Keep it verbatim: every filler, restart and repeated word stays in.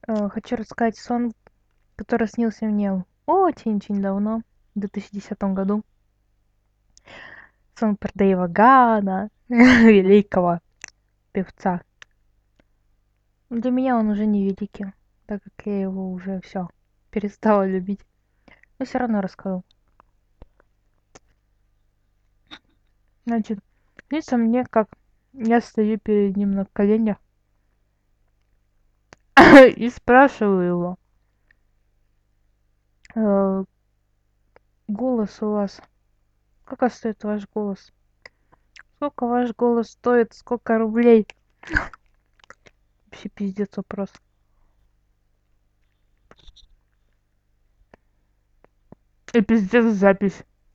Э, Хочу рассказать сон, который снился мне очень-очень давно, в две тысячи десятом году. Сон про Дэйва Гана, великого певца. Для меня он уже не великий, так как я его уже все перестала любить. Но все равно расскажу. Значит, снится мне, как я стою перед ним на коленях и спрашиваю его, э, голос у вас, сколько стоит ваш голос? Сколько ваш голос стоит? Сколько рублей? Вообще пиздец вопрос. И пиздец запись.